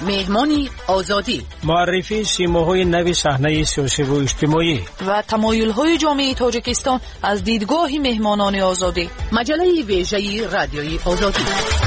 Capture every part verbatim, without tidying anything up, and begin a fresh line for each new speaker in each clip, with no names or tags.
مهمانی آزادی،
معرفی سیماهای نوی صحنه سیاسی و اجتماعی
و تمایل‌های جامعه تاجیکستان از دیدگاه مهمانان آزادی. مجله ویژه رادیوی آزادی.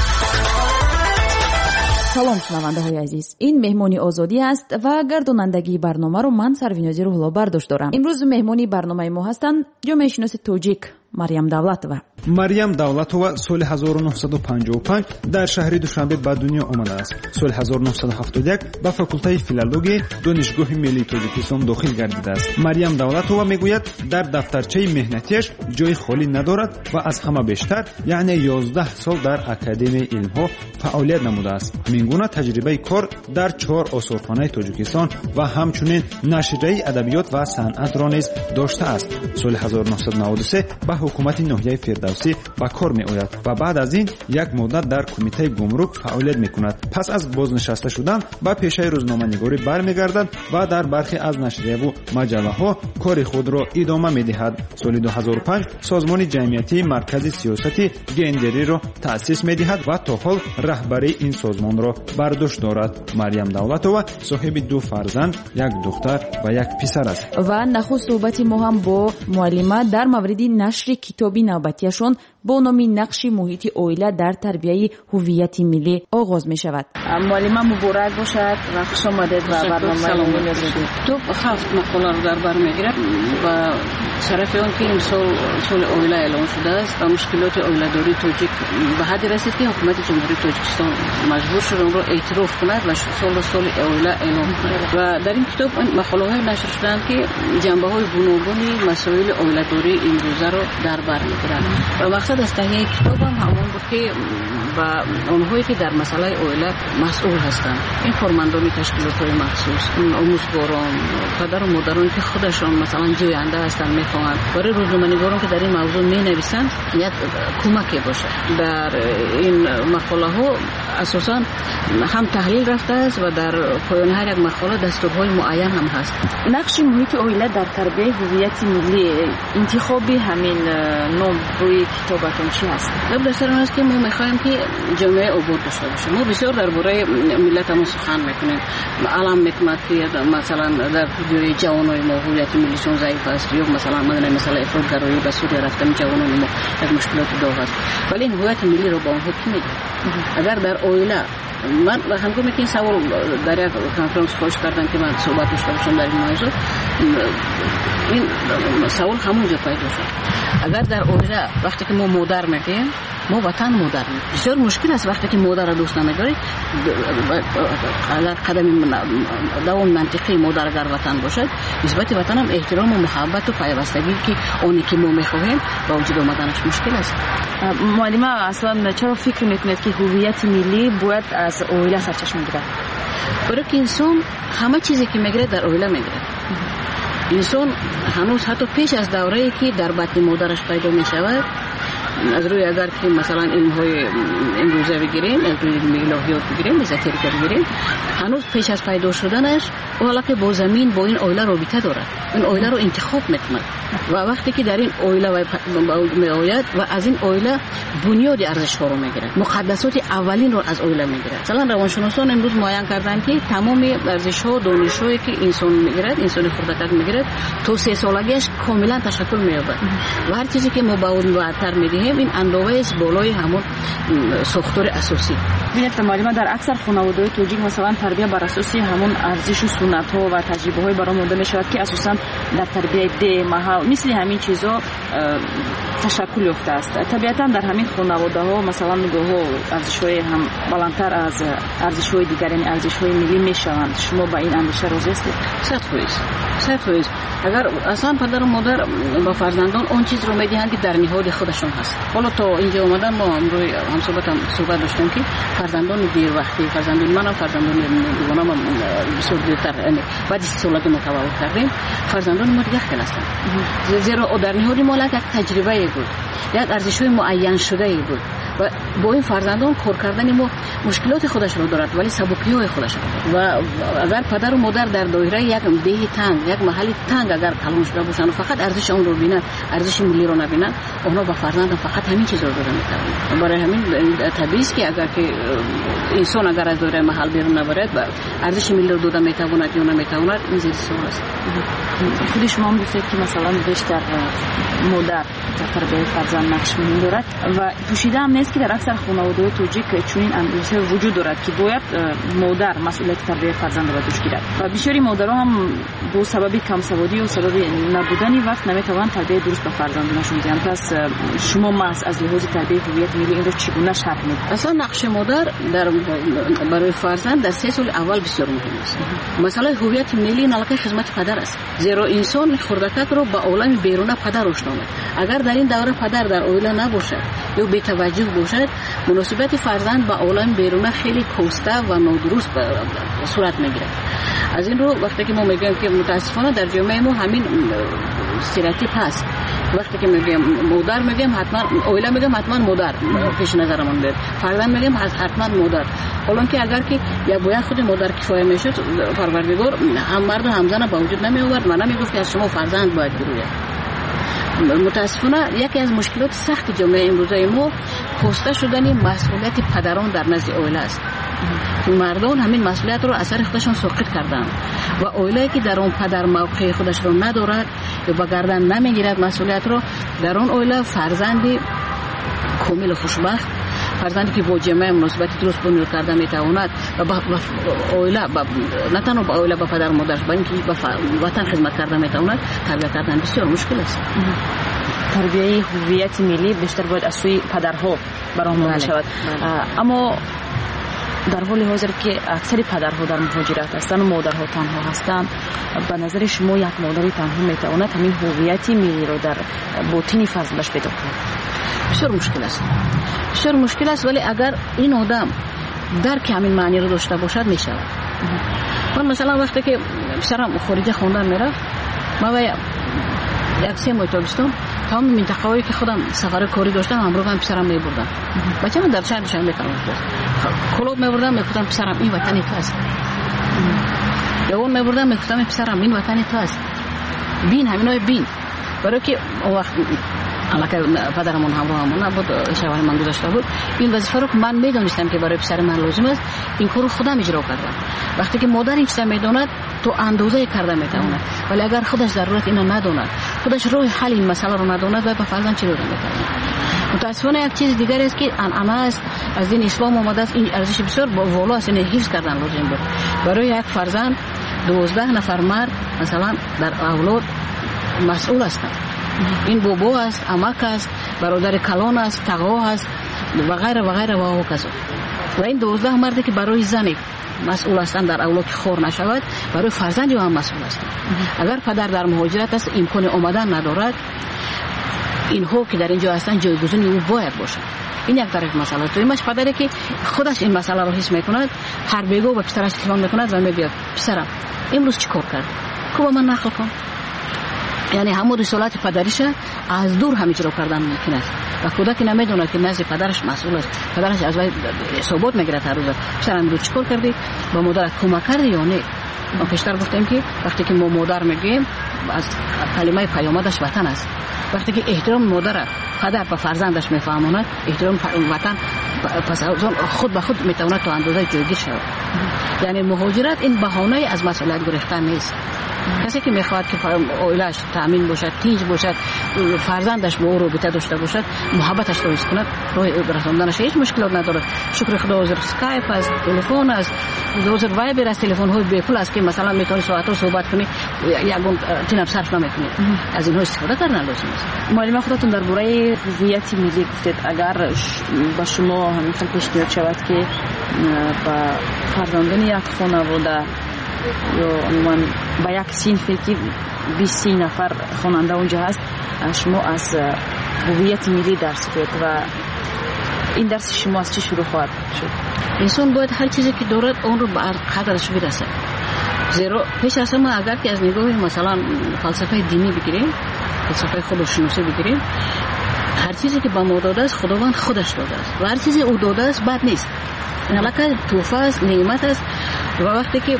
سلام شنونده‌های عزیز، این مهمانی آزادی است و گردانندگی برنامه رو من سروینازی روح‌الله برداشت دارم. امروز مهمانی برنامه ما هستند جامعه شناس تاجیک مریم давлатова.
مریم давлатова соли ҳазору нуҳсаду панҷоҳу панҷ дар шаҳри душанбе ба дунё омадааст. соли ҳазору нуҳсаду ҳафтоду як ба факултаи филология донишгоҳи миллии тоҷикистон дохил гардидааст. марям давлатова мегӯяд дар дафтарчаи меҳнатиаш ҷои холӣ надорад ва аз ҳама бештар яъне ёздаҳ сол дар академияи илмҳо фаъолият намудааст. ҳамин гуна таҷрибаи кор дар чор осорхонаи тоҷикистон ва ҳамчунин нашрияи адабиёт ва санъатро низ доштааст. соли ҳазору нуҳсаду наводу се ба ҳукумати ноҳияи фирдавсӣ ба кор меояд ва баъд аз ин як муддат дар кумитаи гумрук фаъолият мекунад. пас аз бознишаста шудан ба пешаи рӯзноманигорӣ бармегардад ва дар бархе аз нашрияву маҷаллаҳо кори худро идома медиҳад. соли ду ҳазору панҷ созмони ҷамъиятии маркази сиёсати гендериро таъсис медиҳад ва то ҳол раҳбарии ин созмонро бар дӯш дорад. марям давлатова соҳиби ду фарзанд, як духтар ва як писар аст.
ва нахуст суҳбати мо ҳам бо муаллима дар мавриди нашри китоби навбатиашон бо номи нақши муҳити оила дар тарбияи ҳуввияти миллӣ оғоз мешавад.
муаллима муборак бошад ва хуш омадед ва барномаи
китоб ҳафт мақоларо дар бар мегирад ва шарафи он ки имсол соли оила эълон шудааст ва мушкилоти оиладории тоҷик ба ҳадде расид ки ҳукумати ҷумҳурии тоҷикистон маҷбур шуд онро эътироф кунад ва солро соли оила эълон кунад. ва дар ин китоб мақолаҳое нашр шуданд ки ҷанбаҳои гуногуни масоили оиладории имрӯзаро дар бар мегирад ва мақсад аз таҳияи китобам ҳамон буд ки ба онҳое ки дар масъалаи оила масъул ҳастанд, ин кормандони ташкилотҳои махсус, омӯзгорон, падару модароне ки худашон масалан ҷӯянда ҳастанд мехоҳанд, барои рӯзноманигорон ки дар ин мавзӯъ менависанд як кӯмаке бошад. дар ин мақолаҳо асосан ҳам таҳлил рафтааст ва дар поёни ҳар як мақола дастурҳои муайян ҳам ҳаст.
нақши муҳити оила дар тарбияи ҳуввияти миллӣ, интихоби ҳамин ном рӯи китобатон чи ҳаст?
гап дар сар он аст ки мо мехоҳем ки ҷомеаи обод дошта бошем. мо бисёр дар бораи миллатамон сухан мекунем. алам мекунад ки масалан дар ҷои ҷавонони мо ҳуввияти миллишон заиф аст, ё масалан мадонем масъалаи ифротгароӣ ба Сурия рафтани ҷавонони мо як мушкилоти дог аст. вале ин ҳуввияти миллиро ба онҳо ки медиҳад? агар дар оила من ҳангоме ки ин савол дар як конференс хоҳиш кардам ки ман суҳбат дошта бошам дар ин мавзӯъ, ин савол ҳамон ҷо пайдо шуд. агар дар оила вақте ки мо модар мегӯем, мо ватан модар мегӯем, бисёр мушкил аст вақте ки модарро дӯст намедоред. агар қадами давоми мантиқии модар агар ватан бошад, нисбати ватанам эҳтирому муҳаббату пайвастагӣ ки оне ки мо мехоҳем ба вуҷуд омаданаш мушкил аст.
муаллима аслан чаро фикр мекунед ки ҳуввияти миллӣ бояд аз оила сарчашма гирад?
барои ки инсон ҳама чизе ки мегирад дар оила мегирад. инсон ҳанӯз ҳатто пеш аз даврае ки дар батни модараш пайдо мешавад, аз рӯи агар ки масалан илмҳои имрӯза бигирем, аз рӯи илми илоҳиёт бигирем, эзотерика бигирем, ҳанӯз пеш аз пайдо шуданаш ҳолаке бо замин, бо ин оила робита дорад, ин оиларо интихоб мекунад ва вақте ки дар ин оила меояд ва аз ин оила бунёди арзишҳоро мегирад, муқаддасоти аввалинро аз оила мегирад. масалан равоншуносон имрӯз муайян карданд ки тамоми арзишҳо, донишҳое ки инсон мегирад, инсони хурдакак мегирад, то се солагиаш комилан ташаккул меёбад ва ҳар чизе ки мо ба он ваъдтар медиҳем ин андоваест болои ҳамон сохтори асосӣ.
бинед муаллима, дар аксар хонаводаҳои тоҷик масалан тарбия бар асоси ҳамон арзишу суннатҳо ва таҷрибаҳое баромода мешавад ки асосан дар тарбияи деҳ, маҳал мисли ҳамин чизҳо ташаккул ёфтааст. табиатан дар ҳамин хонаводаҳо масалан гоҳо арзишҳои ҳам баландтар аз арзишҳои дигар, яъне арзишҳои миллӣ мешаванд. шумо ба ин андеша рози ҳастед?
сад фоиз сад фоиз. агар аслан падару модар ба фарзандон он чизро медиҳанд ки дар ниҳоди худашон ҳаст. ҳоло то инҷо омадан мо амрӯи ҳамсоҳбатам суҳбат доштем ки фарзандони дервақтӣ, фарзандони манам, фарзандони дугонамам бисёр дертар баъди си солагӣ мо таваллуд кардем. фарзандони мо дигар хел ҳастанд, зеро дар ниҳоди мо як таҷрибае буд, як арзишҳои муайяншудае буд و با این فرزندان کار کردن ما مشکلات خودش رو دارد ولی سبکی‌های خودش رو دارد و اگر پدر و مادر در دایره یک دیه تنگ یک محل تنگ اگر کلان شده باشن و فقط ارزش اون رو ببینن ارزش ملی رو نبینن اونا با فرزند فقط همین چیز رو دادن می‌کنن. برای همین طبیعی است که اگر که انسان اگر از دایره محل بیرون نبرد ارزش ملی رو دادن میتواند یا نمیتواند این زیر سوال است.
خود شما هم گفتید که مثلا بیشتر مادر در تربیت فرزند نقش مهم دارد و پوشیده هم نیست که در اکثر خانواده‌های توجیک چنین اندیشه وجود دارد که باید مادر مسئولیت تربیت فرزند را دوش گیرد و بسیاری مادرها هم با سبب کم سوادی و سبب نبودن وقت نمیتوانند تربیت درست به فرزندانشون بدهند. پس شما محض از لحاظ تربیت هویت ملی این را چگونه شرح می‌دهید؟
اصلا نقش مادر در برای فرزند در سه سال اول بسیار مهم است. مسئله هویت ملی نلقه خدمت پدر است، زیرا انسان خردکک رو با عالم بیرون پدر آشنا می‌کند. اگر در این دوره پدر در عائله نباشد یا بی‌توجه باشد مناسبت فرزند با عالم بیرون خیلی کوسته و نادرست صورت میگیرد. از این رو وقتی که ما میگیم که متاسفانه در جامعه ما همین استreotip هست، وقتی که میگیم مادر میگیم حتما عائله میگیم حتما مادر پیش نظرمون بیاد، فرزند میگیم حتما مادر، حالا که اگر که یا باید خود مادر کفایه میشد پروردگار هم مرد هم زن با وجود نمی آورد و نمیگفت که از شما فرزند باید بروید. متاسفانه یکی از مشکلات سخت جامعه امروزه ما خواسته شدن مسئولیت پدران در نزد عائله است. مردان همین مسئولیت رو اثر خودشون ساقط کردن و عائله که در اون پدر موقع خودش رو ندارد یا با گردن نمیگیرد مسئولیت رو، در اون عائله فرزندی کامل خوشبخت، فرزندی که با جامعه مناسبت درست بنیاد کرده میتواند و با عائله نه تنها با عائله با پدر مادرش بلکه با وطن خدمت کرده میتواند تربیت کردن بسیار مشکل است.
تربیت هویت ملی بیشتر باید از سوی پدرها برآمده شود. اما در حال حاضر که اکثر پدرها در مهاجرت هستند و مادرها تنها هستند، به نظر شما یک مادر تنها میتواند همین هویت ملی رو در باطن فرزندش پیدا کند؟
بسیار مشکل است، بسیار مشکل است، ولی اگر این آدم درک همین معنی رو داشته باشد میشود. من مثلا وقتی که پسرم خارج خواندن میرفت، ما و یک سه ماه تابستون تمام منطقه‌هایی که خودم سفر کاری داشتم همراه هم پسرم میبردم. بچه‌م در شهر شهر میکردم، کلوب میبردم میگفتم پسرم این وطن تو است، یا اون میبردم میگفتم پسرم این وطن تو است، بین همینای بین، برای که وقت علاقه پدرمون همراهمون نبود، شوهر من گذاشته بود، این وظیفه رو که من میدونستم که برای پسر من لازم است این کارو خودم اجرا کردم. وقتی که مادر این چیزا میدوند تو اندازه کرده میتواند، ولی اگر خودش ضرورت اینو نداند، خودش راه حل این مسئله رو نداند و به فرزند چی داده میتواند. متاسفانه یک چیز دیگر است که انعامه است از این اسلام اومده است، این ارزش بسیار بالا است، این حفظ کردن لازم بود. برای یک فرزند دوازده نفر مرد مثلا در اولاد مسئول هستند. این بابا است، عمک است، برادر کلان است، تقوا است و غیره و غیره و هکذا. و این دوازده مردی که برای زنی مسئول هستند در اولاد خور نشود، برای فرزندی هم مسئول هستند. اگر پدر در مهاجرت است امکان آمدن ندارد، اینها که در اینجا هستند جایگزین او باید باشد. این یک طرف مسئله. دویمش پدری که خودش این مسئله رو حس میکند، هر بیگاه به پسرش تلفن میکند و میگوید پسرم امروز چی کار کرد؟ خوب من نقل کن. یعنی همون رسالت پدریشه از دور هم اجرا کردن ممکن است و کودک نمیدونه که نزد پدرش مسئول است، پدرش از وی ثبات میگیره هر روز. پسرم رو چیکار کردی؟ با مادر کمک کردی یا نه؟ ما پیشتر گفتیم که وقتی که ما مادر میگیم از کلمه پیامدش وطن است. وقتی که احترام مادر پدر به فرزندش میفهمونه، احترام وطن پس خود به خود میتونه تا اندازه جایگیر شود. یعنی مهاجرت این بهانه از مسئولیت گرفتن نیست. کسی که میخواد که عائله‌اش تامین باشد، تیج باشد، فرزندش با او رابطه داشته باشد، محبتش رو حس کند، راه رساندنش هیچ مشکلات نداره. شکر خدا حاضر اسکایپ است، تلفن است، حاضر وایبر است، تلفن های بی پول است که مثلا میتونی ساعت‌ها صحبت کنی، یگون تیم صرف نمیکنی. از اینها استفاده کردن لازم است.
معلم خودتون درباره هویت ملی گفتید، اگر با شما همین پیشنهاد شود که با فرزندان یک خانواده یا عموما با یک صنفی که بیست نفر خواننده اونجا هست، شما از هویت ملی درس کنید و این درس شما از چی شروع خواهد شد؟
انسان باید هر چیزی که دارد اون رو به قدرش برسه. زیرا پیش از ما اگر که از نگاه مثلا فلسفه دینی بگیریم، فلسفه خودشناسی بگیریم، هر چیزی که به ما داده است خداوند خودش داده است و هر چیزی او داده است بد نیست. علاقه توفه است، نعمت است. و وقتی که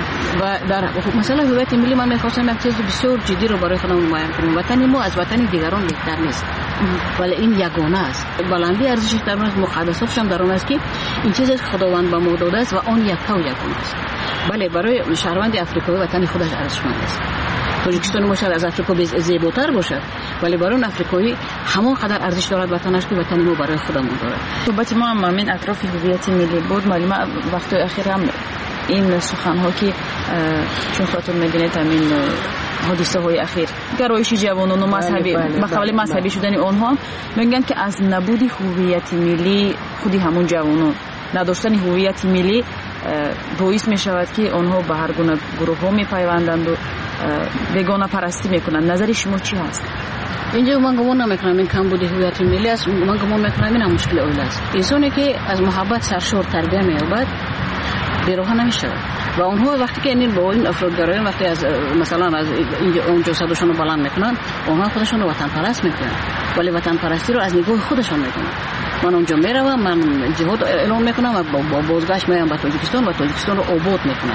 و در مثلا هویت ملی من می‌خواستم یک چیز بسیار جدی رو برای خودم معین کنم. وطن ما از وطن دیگران بهتر نیست، ولی این یگانه است. بلندی ارزشش در اون است، مقدساتش هم در اون است که این چیزی که خداوند به ما داده است و آن یکتا و یگانه است. بله، برای شهروند افریقایی وطن خودش ارزشمند است. تاجیکستان ما شاید از افریقا زیباتر باشد، ولی برای اون افریقایی همان قدر ارزش دارد وطنش که وطن ما برای خودمون دارد.
صحبت ما هم همین اطراف هویت ملی بود. معلومه وقت اخیر هم این سخن‌ها که چون خاطر می‌بینید همین حادثه های اخیر گرایش جوانان و مذهبی به قبل مذهبی شدن آنها میگن که از نبود هویت ملی خودی همون جوانان نداشتن هویت ملی باعث می شود که آنها به هر گونه گروه ها می پیوندند و بیگانه پرستی میکنند. نظر شما چی هست؟
اینجا من گمان نمیکنم این کمبود هویت ملی است. من گمان میکنم این هم مشکل اول است. انسانی که از محبت سرشار تربیت می‌یابد بی‌راه نمیشه و اونها وقتی که این با این افرادگرایان وقتی از مثلا از اینجا اونجا صداشون رو بلند میکنن، اونها خودشون رو وطن پرست میکنن، ولی وطن پرستی رو از نگاه خودشون میکنن. من اونجا میروم، من جهاد اعلام میکنم و با بازگشت میام به تاجیکستان و تاجیکستان رو آباد میکنم،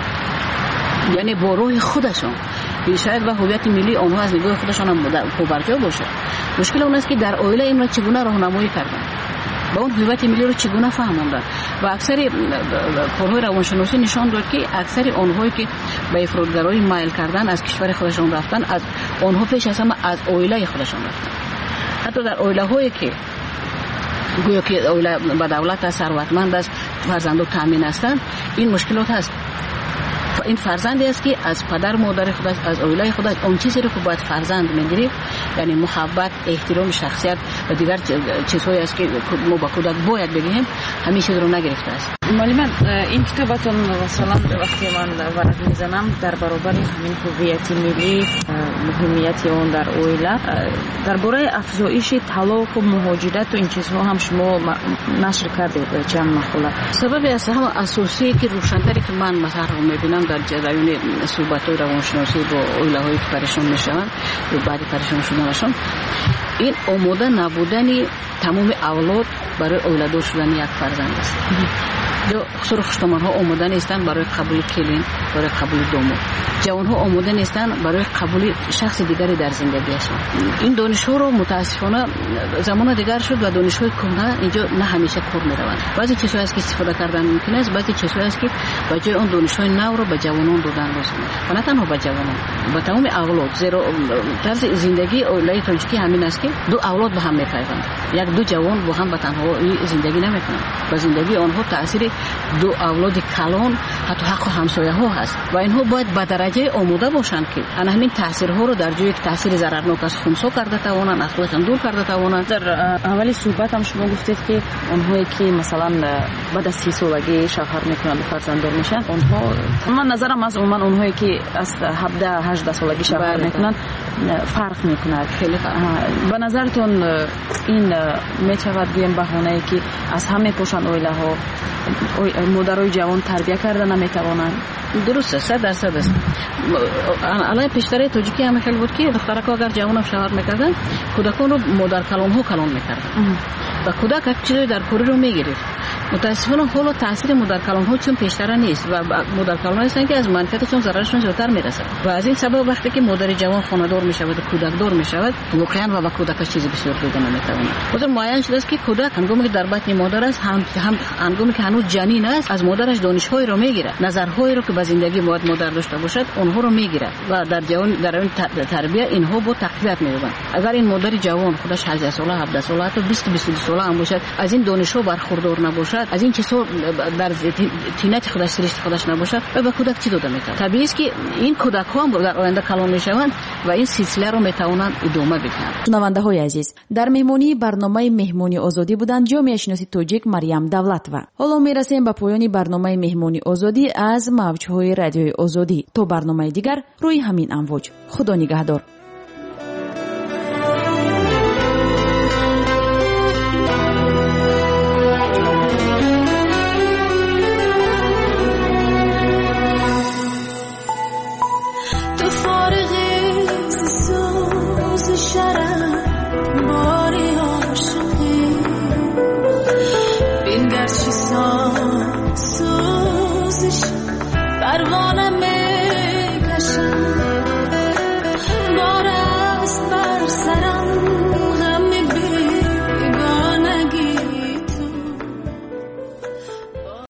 یعنی با روح خودشون. شاید و هویت ملی آنها از نگاه خودشون هم پابرجا باشه. مشکل اون است که در اویله این را چگونه راهنمایی کردن، با اون هویت ملی رو چگونه فهموندن. و اکثر کارهای روانشناسی نشان داد که اکثر آنهایی که به افراطگرایی مایل کردن از کشور خودشون رفتن، از آنها پیش از همه از اویله خودشون رفتن. حتی در اویله هایی که گویا که اویله با دولت است، ثروتمند است، فرزندان تامین هستند، این مشکلات هست. این فرزندی است که از پدر مادر خودش، از اولیای خودش اون چیزی رو که باید فرزند میگیره، یعنی محبت، احترام، شخصیت و دیگر چیزهایی است که ما با کودک باید بگیم، همیشه رو نگرفته است.
معلومه این کتابتون مثلا وقتی من ورق میزنم در برابر همین هویت ملی، مهمیت اون در اویله، درباره افزایش طلاق و مهاجرت و این چیزها هم شما نشر کردید چند مقاله.
سبب است هم اساسی که روشن‌تری که من مثلا میبینم در جریان صحبت‌های روانشناسی با اولیاء که پریشان میشن و بعد پریشان شدنشون، این آماده نبودن تمام اولاد برای اولادار شدن یک فرزند است. یا خسر خشتمان ها آماده نیستن برای قبول کلین، برای قبول داماد. جوان ها آماده نیستن برای قبول شخص دیگری در زندگیشان. این دانش ها رو متاسفانه زمان دیگر شد و دانش های کهنه اینجا نه همیشه کار میروند. بعضی چیزهایی است که استفاده کردن ممکن است، بعضی چیزهایی است که به جای اون دانش های نو رو به جوانان دادن لازم است. و نه تنها به جوانان، به تمام اولاد. زیرا طرز زندگی اولای تاجیکی همین است که دو اولاد به هم میپیوندند. یک دو جوان با هم به تنهایی زندگی نمیکنند. و زندگی آنها تأثیر دو اولاد کلان، حتی حق و همسایه ها هست و اینها باید به درجه آماده باشند که همین تاثیرها رو در جای تاثیر ضررناک از خونسا کرده توانند، اخلاقشان دور کرده توانند.
در اول صحبت هم شما گفتید که اونهایی که مثلا بعد از سی سالگی شوهر میکنند و فرزنددار میشن، اونها من نظرم از عموما اونهایی که از هفده هجده سالگی شوهر میکنند فرق میکنه. خیلی به نظرتون این میشود گویم بهانه‌ای که از همه پوشان اویله ها مادرای جوان تربیت کرده نمیتوانند؟
درسته، صد درصد است. الان پیشتر تاجیکی هم خیلی بود که دخترک اگر جوان شوهر میکردن، کودکان رو مادر کلان ها کلان میکردن و کودک یک چیزی در کوری رو میگرفت. متاسفانه حالا تاثیر مادر کلان ها چون پیشتر نیست و مادر کلان هستن که از منفعتشون ضررشون زیادتر میرسه و از این سبب وقتی که مادر جوان خانه‌دار میشود و کودک دار میشود، واقعا و با کودکش چیزی بسیار دیده نمیتونه. مثلا معین شده است که کودک هنگامی که در بطن مادر است، هم هم هنگامی که هنوز جنین است، از مادرش دانش‌هایی رو میگیره، نظرهایی رو که به زندگی باید مادر داشته باشد اونها رو میگیره و در جوان در این تربیت اینها با تقویت می‌یابند. اگر این مادر جوان خودش هجده ساله، هفده ساله، حتی بیست بیست و دو ساله هم باشد، از این دانش‌ها برخوردار نباشد، از این چیزا در تینت خودش سرشت خودش نباشد، و به کودک چی داده میتونه؟ طبیعی است که این کودک ها هم در آینده کلان میشوند و این سلسله رو میتوانند ادامه بدهند.
شنونده های عزیز، در مهمانی برنامه مهمانی آزادی بودند جامعه شناسی تاجیک مریم دولتова. حالا میرسیم به پایان برنامه مهمانی آزادی از موج‌های رادیوی آزادی. تا برنامه دیگر روی همین امواج. خدا نگهدار.
شرم باری ها سوزش پروانه